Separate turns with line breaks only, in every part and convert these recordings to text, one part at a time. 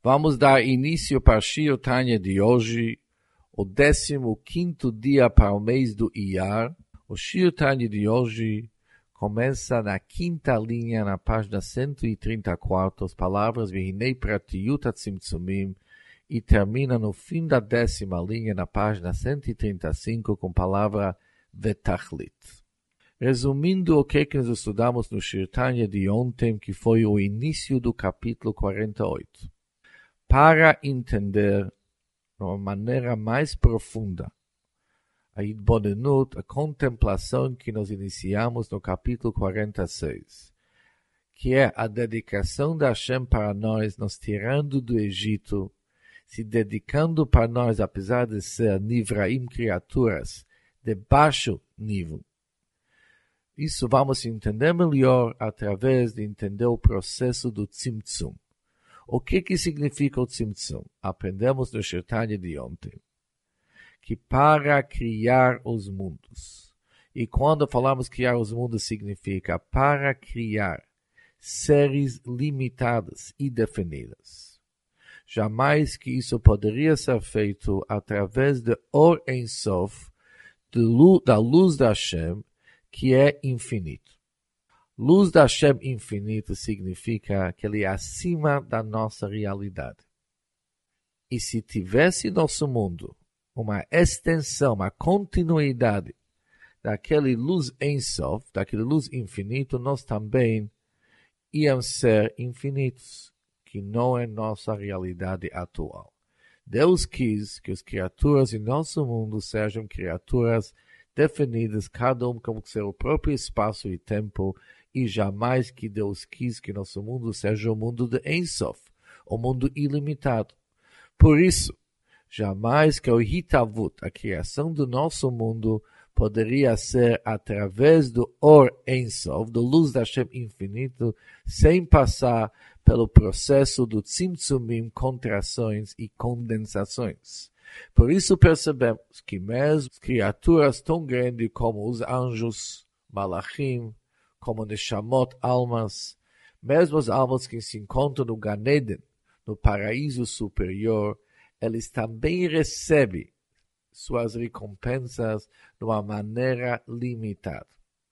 Vamos dar início para Shir Tanya de hoje, o 15º dia para o mês do Iyar. O Shir Tanya de hoje começa na quinta linha, na página 134, as palavras Vehinei Pratiyut HaTzimtzumim, e termina no fim da 10ª linha, na página 135, com a palavra Vetachlit. Resumindo o que nós estudamos no Shir Tanya de ontem, que foi o início do capítulo 48. Para entender de uma maneira mais profunda a Idbonenut, a contemplação que nós iniciamos no capítulo 46, que é a dedicação da Hashem para nós, nos tirando do Egito, se dedicando para nós, apesar de ser Nivraim, criaturas de baixo nível. Isso vamos entender melhor através de entender o processo do Tzimtzum. O que significa o Tzimtzum? Aprendemos no Shir Tanya de ontem que para criar os mundos, e quando falamos criar os mundos significa para criar seres limitados e definidos. Jamais que isso poderia ser feito através de Or Ein Sof, da luz da Hashem, que é infinito. Luz da Hashem infinito significa que ele é acima da nossa realidade. E se tivesse nosso mundo uma extensão, uma continuidade daquele luz Ein Sof, daquele luz infinito, nós também íamos ser infinitos, que não é nossa realidade atual. Deus quis que as criaturas em nosso mundo sejam criaturas definidas, cada um como seu próprio espaço e tempo, e jamais que Deus quis que nosso mundo seja o mundo de Ein Sof, o mundo ilimitado. Por isso, jamais que o Hitavut, a criação do nosso mundo, poderia ser através do Or Ein Sof, da luz da Hashem infinito, sem passar pelo processo do Tzimtzumim, contrações e condensações. Por isso percebemos que mesmo criaturas tão grandes como os anjos, malachim, como Neshamot, almas, mesmo as almas que se encontram no Gan Eden, no paraíso superior, eles também recebem suas recompensas de uma maneira limitada.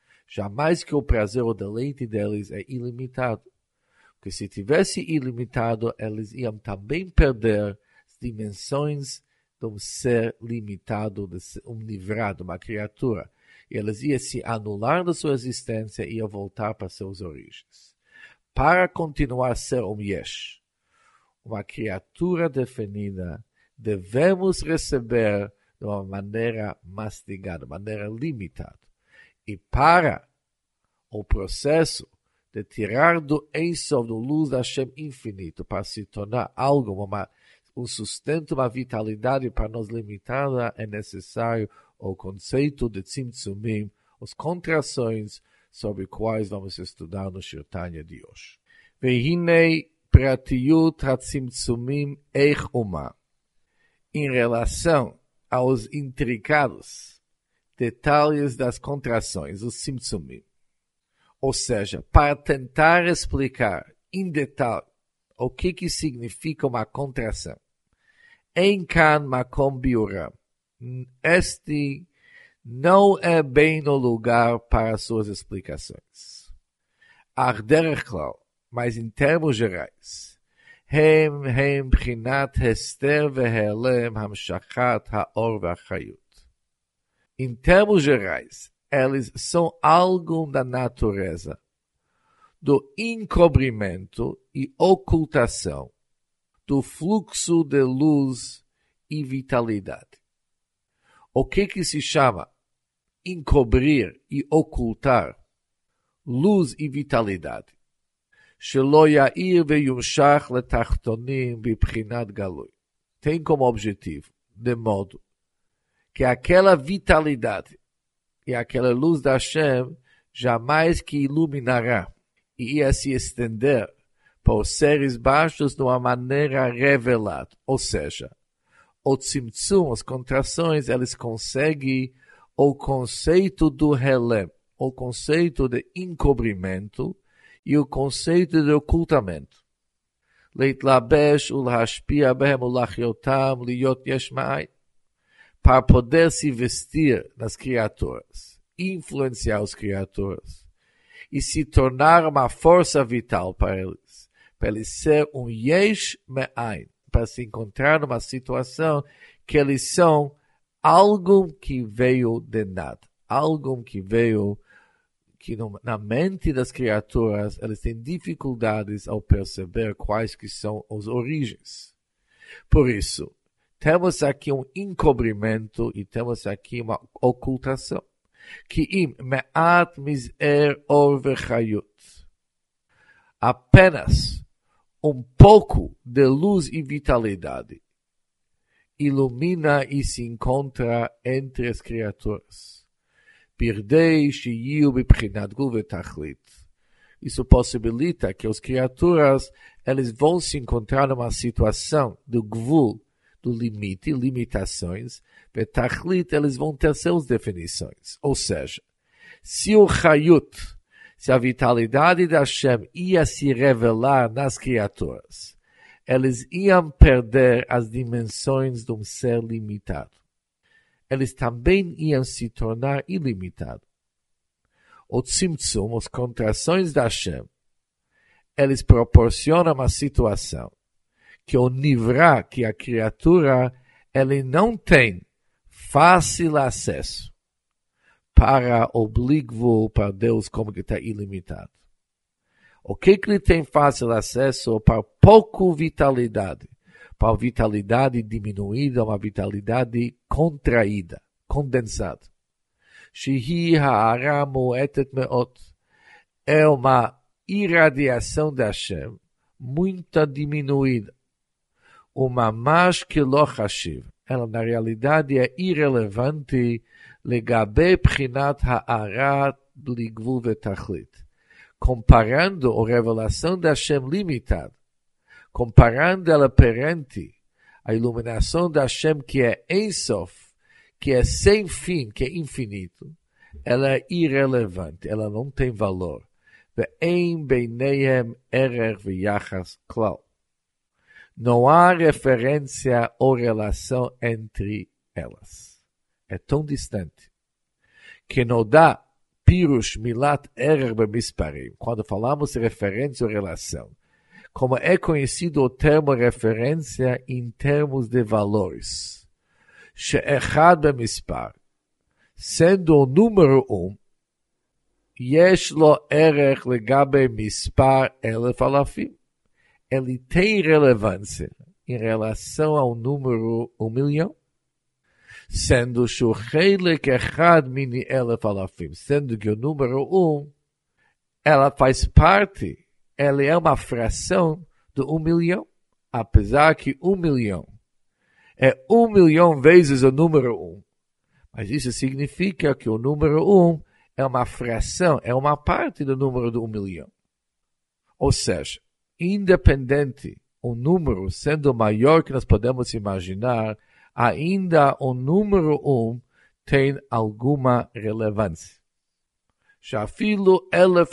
Jamais que o prazer ou deleite deles é ilimitado. Porque se tivesse ilimitado, eles iam também perder as dimensões de um ser limitado, de um livrado, uma criatura. E eles iam se anular da sua existência e iam voltar para suas origens. Para continuar a ser Yesh, uma criatura definida, devemos receber de uma maneira mastigada, de maneira limitada. E para o processo de tirar do Ein Sof, do luz da Hashem infinito, para se tornar algo, um sustento, uma vitalidade para nós limitada, é necessário o conceito de Tzimtzumim, as contrações sobre quais vamos estudar no Shir Tanya de hoje. Vehinei Pratiyut HaTzimtzumim Eich Uma. Em relação aos intricados detalhes das contrações, os Tzimtzumim. Ou seja, para tentar explicar em detalhe o que significa uma contração. Ein kan makom biuram. Este não é bem o lugar para suas explicações. Ach derech klal, mas em termos gerais, hem bchinat hester vehelem hamshachat haor vachayut. Em termos gerais, eles são algo da natureza, do encobrimento e ocultação, do fluxo de luz e vitalidade. O que se chama encobrir e ocultar luz e vitalidade? Shelo ya'ir veyumshach letachtonim bibchinat galui. Tem como objetivo, de modo que aquela vitalidade e aquela luz da Hashem jamais que iluminará e ia se estender para os seres baixos de uma maneira revelada. Ou seja, o Tzimtzum, as contrações, eles conseguem o conceito do Helem, o conceito de encobrimento e o conceito de ocultamento. להתלבש ולהשפיע בהם ולהחיותם להיות יש מאין. Para poder se vestir nas criaturas, influenciar as criaturas e se tornar uma força vital para eles ser yesh me'ain, para se encontrar numa situação que eles são algo que veio de nada, algo que veio, que na mente das criaturas eles têm dificuldades ao perceber quais que são as origens. Por isso, temos aqui um encobrimento e temos aqui uma ocultação. Que im me'at miz'er or vechayut. Apenas pouco de luz e vitalidade ilumina e se encontra entre as criaturas. Birdei shiyu b'pchinat gvul v'tachlit. Isso possibilita que as criaturas eles vão se encontrar numa situação do gvul, do limite, limitações, betachlit, eles vão ter suas definições. Ou seja, se o chayut, se a vitalidade da Hashem ia se revelar nas criaturas, eles iam perder as dimensões de um ser limitado. Eles também iam se tornar ilimitados. O tzimtzum, as contrações da Hashem, eles proporcionam uma situação que o nivra, que a criatura, ele não tem fácil acesso para oblíquo para Deus como que está ilimitado. O que ele tem fácil acesso? Para pouco vitalidade. Para vitalidade diminuída, uma vitalidade contraída, condensada. Shehi ha'ara mu'etet me'ot. É uma irradiação da Hashem muito diminuída. Uma mamash que lo chashiv. Ela na realidade é irrelevante legabe pchinat ha'ara bli gvul vetachlit. Comparando a revelação da Hashem limitada, comparando ela perante a iluminação da Hashem que é Ein Sof, que é sem fim, que é infinito, ela é irrelevante, ela não tem valor. Ve'ein beineihem erer v'yachas klal. Não há referência ou relação entre elas. É tão distante que não dá pirush milat erer bemisparim. Quando falamos de referência ou relação, como é conhecido o termo referência em termos de valores. She'echad bemispar, sendo o número 1, yesh lo erech legabe mispar elef alafim. Ele tem relevância em relação ao número 1.000.000, sendo shulchelek echad mini elef alafim, sendo que o número 1, ela faz parte, ela é uma fração do 1.000.000, apesar que 1.000.000 é 1.000.000 vezes o número 1. Mas isso significa que o número 1 é uma fração, é uma parte do número do 1.000.000. Ou seja, independente o número sendo maior que nós podemos imaginar, ainda o número 1 tem alguma relevância. Shafilu elef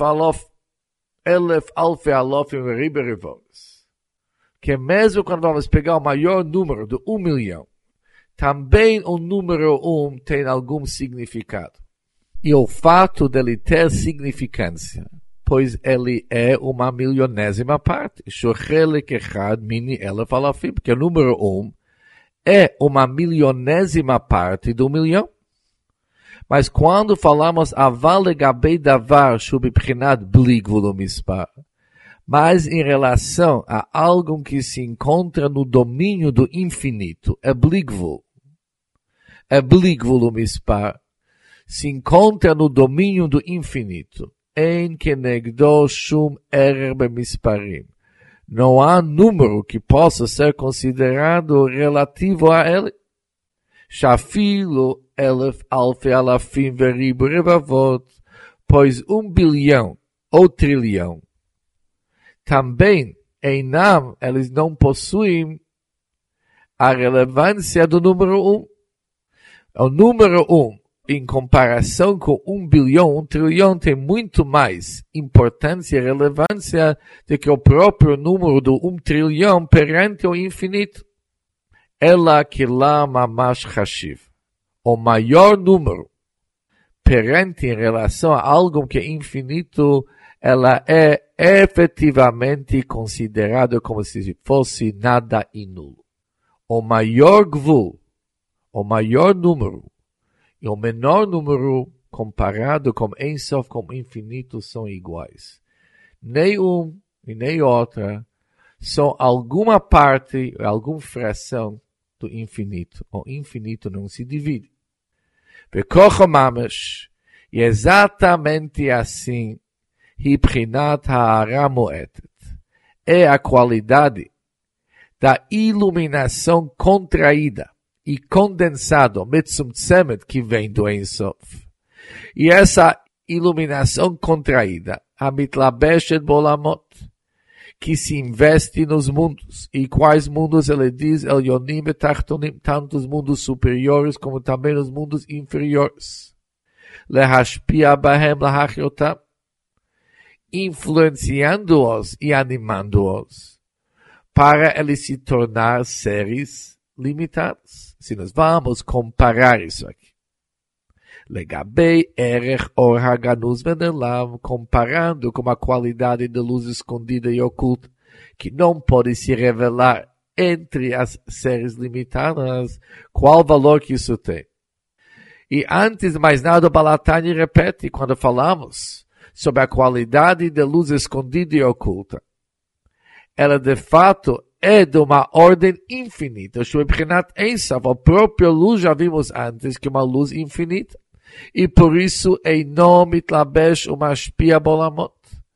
alfe alofim riberivos. Que mesmo quando vamos pegar o maior número do 1.000.000, também o número 1 tem algum significado. E o fato dele ter significância, pois ele é uma milionésima parte. Shochelek echad mini elef alafim, porque o número 1 é uma milionésima parte do 1.000.000. Mas quando falamos aval legabei davar shubibchinat bli gvul umispar, mas em relação a algo que se encontra no domínio do infinito, é bli gvul umispar, se encontra no domínio do infinito. Ein kenegdo shum erer bemisparim. Não há número que possa ser considerado relativo a ele. Shafilu elef alfe alafim veribu revavot, pois 1 bilhão ou trilhão também Einam, eles não possuem a relevância do número 1. O número 1, em comparação com 1 bilhão, 1 trilhão tem muito mais importância e relevância do que o próprio número do 1 trilhão perante o infinito. Ela que lá mamash chashiv. O maior número perante em relação a algo que é infinito, ela é efetivamente considerada como se fosse nada e nulo. O maior gvul, o maior número, e o menor número comparado com Ein Sof, com infinito, são iguais. Nem um e nem outra são alguma parte, alguma fração do infinito. O infinito não se divide. Bekocho mamash, e exatamente assim, Hibrinat ha'ara moetet, é a qualidade da iluminação contraída e condensado, metzumtzemet, que vem do Ein Sof. E essa iluminação contraída, a mitlabeshet bolamot, que se investe nos mundos. E quais mundos ele diz? Elyonim e Tachtonim, tanto os mundos superiores como também os mundos inferiores. Lehashpia bahem lahachyotam, influenciando-os e animando-os para eles se tornar seres limitados. Se nós vamos comparar isso aqui. Legabei erech or haganuz venelav, comparando com a qualidade da luz escondida e oculta, que não pode se revelar entre as seres limitadas, qual valor que isso tem? E antes de mais nada, o Balatani repete, quando falamos sobre a qualidade da luz escondida e oculta, ela de fato é de uma ordem infinita. A própria luz já vimos antes que é uma luz infinita. E por isso, Eino mitlabesh umashpia bolamot.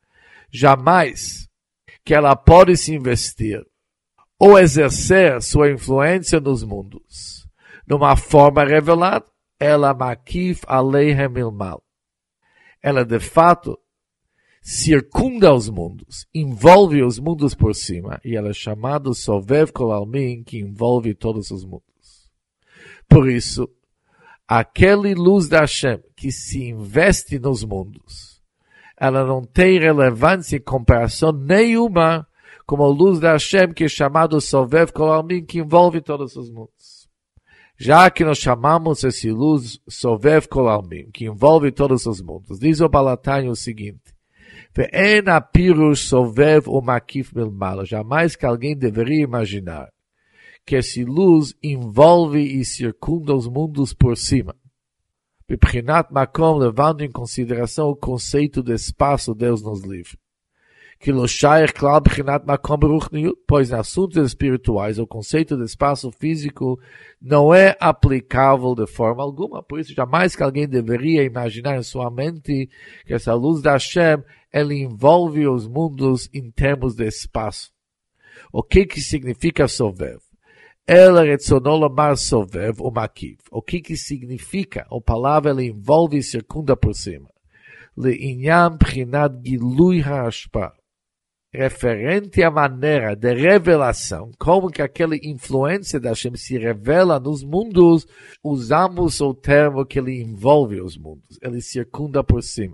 Jamais que ela pode se investir ou exercer sua influência nos mundos. Numa forma revelada, ela makif aleihem ilmal. Ela de fato circunda os mundos, envolve os mundos por cima, e ela é chamada Sovev Kol Almin, que envolve todos os mundos. Por isso, aquele luz da Hashem que se investe nos mundos, ela não tem relevância em comparação nenhuma com a luz da Hashem que é chamado Sovev Kol Almin, que envolve todos os mundos. Já que nós chamamos esse luz Sovev Kol Almin, que envolve todos os mundos, diz o Balatani o seguinte: Ve'en apirush sovev umakif milmala. Jamais que alguém deveria imaginar que esse luz envolve e circunda os mundos por cima. Biprinat makom, levando em consideração o conceito de espaço, Deus nos livre. Que lo shaykh klal biprinat makom beruchniut, pois em assuntos espirituais o conceito de espaço físico não é aplicável de forma alguma. Por isso, jamais que alguém deveria imaginar em sua mente que essa luz da Hashem, ela envolve os mundos em termos de espaço. O que significa Sovev? Ela retzonou lamar Sovev o Makiv. O que significa? A palavra ela envolve e circunda por cima. Le'inyan prinat gilui ha'ashpa. Referente à maneira de revelação, como que aquela influência da Hashem se revela nos mundos, usamos o termo que ele envolve os mundos. Ele circunda por cima.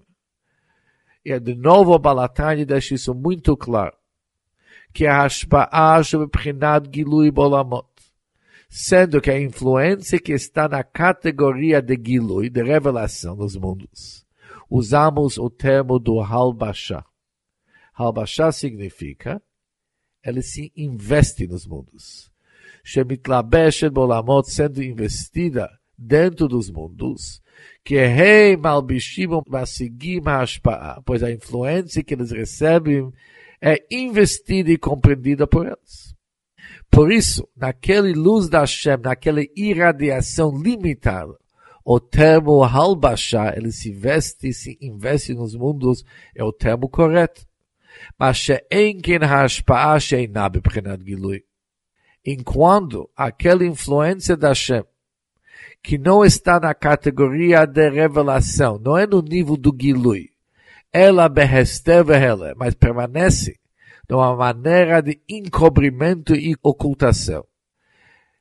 E de novo o Balatani deixa isso muito claro, que a Hashpa'a Shebeprinat Gilui Bolamot, sendo que a influência que está na categoria de Gilui, de revelação dos mundos, usamos o termo do Halbashá. Halbashá significa, ele se investe nos mundos. Shemitlabeshet Bolamot, sendo investida dentro dos mundos, que rei malbishim masigim hashpa'a, pois a influência que eles recebem é investida e compreendida por eles. Por isso, naquele luz da Hashem, naquela irradiação limitada, o termo halbashá, ele se investe nos mundos, é o termo correto. Mas she'en ken hashpa'a she'ina beprinat gilui. Enquanto aquela influência da Hashem, que não está na categoria de revelação, não é no nível do Gilui. Ela behester vehele, mas permanece numa maneira de encobrimento e ocultação.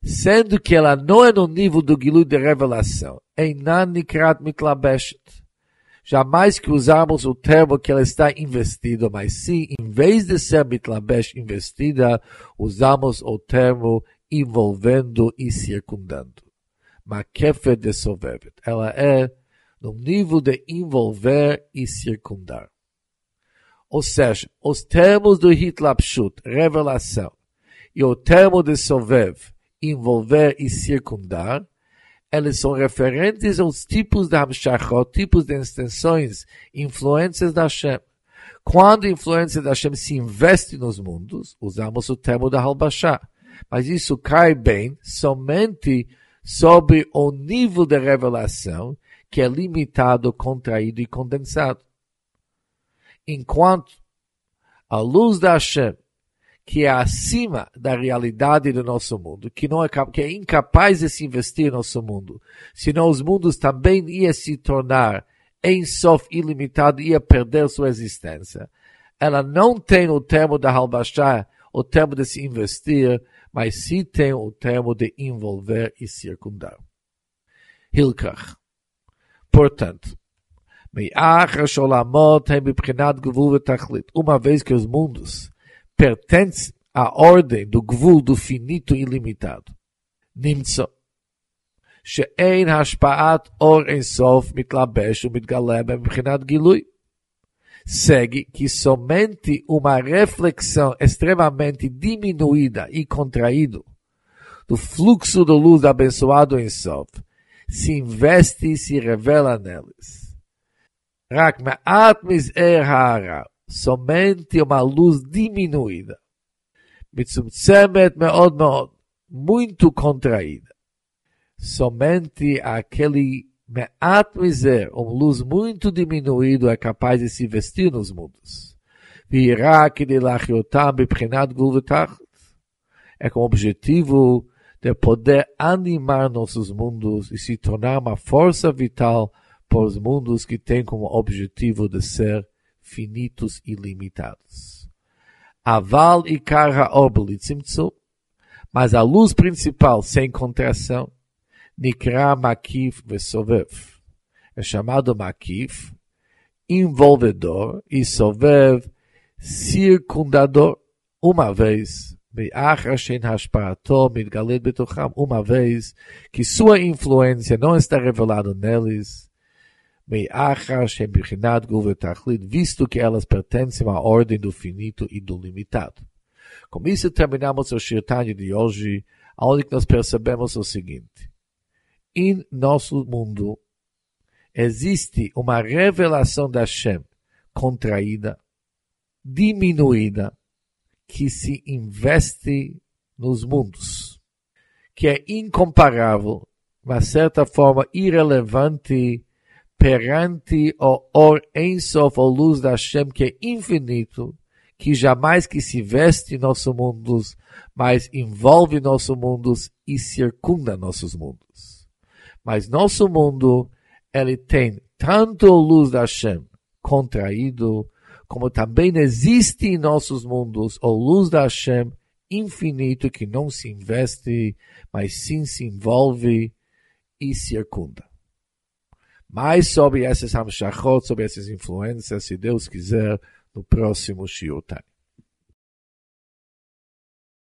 sendo que ela não é no nível do Gilui de revelação, Einan Nikrat Mitlabeshet. Jamais que usamos o termo que ela está investida, mas sim, em vez de ser Mitlabesh investida, usamos o termo envolvendo e circundando. Makefet de Sovevet. Ela é no nível de envolver e circundar. Ou seja, os termos do Hitlapshut, revelação, e o termo de Sovev, envolver e circundar, eles são referentes aos tipos de Hamshachot, tipos de extensões, influências da Hashem. Quando a influência da Hashem se investe nos mundos, usamos o termo da Halbashá. Mas isso cai bem somente sobre o nível de revelação, que é limitado, contraído e condensado. Enquanto a luz da Hashem, que é acima da realidade do nosso mundo, que é incapaz de se investir no nosso mundo, senão os mundos também iam se tornar Ein Sof ilimitado, ia perder sua existência. Ela não tem o termo da Halbashá, o termo de se investir, mas sim tem o termo de envolver e circundar. Hilkach. Portanto, uma vez que os mundos pertence à ordem do Gvul, do finito ilimitado. Nimtzo. She'ein hashpa'at or ein sof mitlabesh umitgaleh b'mechinat gilui. Segue que somente uma reflexão extremamente diminuída e contraído do fluxo da luz abençoado em Sof se investe e se revela neles. Rak me'at miz'er ha'ara. Somente uma luz diminuída, mitzumtzemet meod meod, muito contraída. Somente aquele me'at miser, uma luz muito diminuída, é capaz de se vestir nos mundos. É com o objetivo de poder animar nossos mundos e se tornar uma força vital para os mundos que têm como objetivo de ser finitos e limitados. Aval e karha orbelitzimtzu, mas a luz principal sem contração, nikra makif vesovev, é chamado makif, envolvedor, e sovev, circundador, uma vez, uma vez que sua influência não está revelada neles, visto que elas pertencem à ordem do finito e do limitado. Com isso terminamos o Shir Tanya de hoje, onde nós percebemos o seguinte. Em nosso mundo existe uma revelação da Hashem contraída, diminuída, que se investe nos mundos, que é incomparável, de certa forma irrelevante, perante o Or Ein Sof, a luz da Hashem, que é infinito, que jamais que se veste em nossos mundos, mas envolve nossos mundos e circunda nossos mundos. Mas nosso mundo, ele tem tanto a luz da Hashem contraído, como também existe em nossos mundos a luz da Hashem infinito, que não se investe, mas sim se envolve e circunda. Mais sobre essas hamshachot, sobre essas influências, se Deus quiser, no próximo Shiur Tanya.